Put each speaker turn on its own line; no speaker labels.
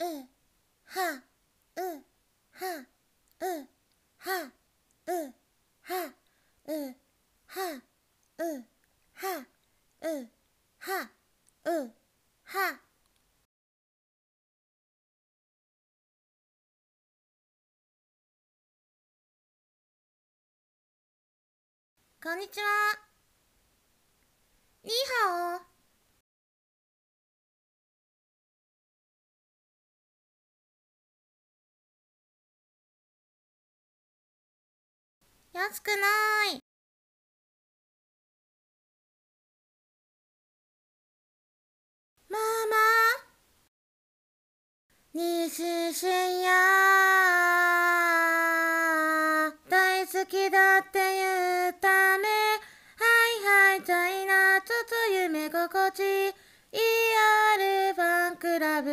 うはうはうはうはうはうはうはうは。こんにちは。にーはお。安くない。ママ、にししんや大好きだって言うため、はいはいチャイナちょっと夢心地 ER ファンクラブ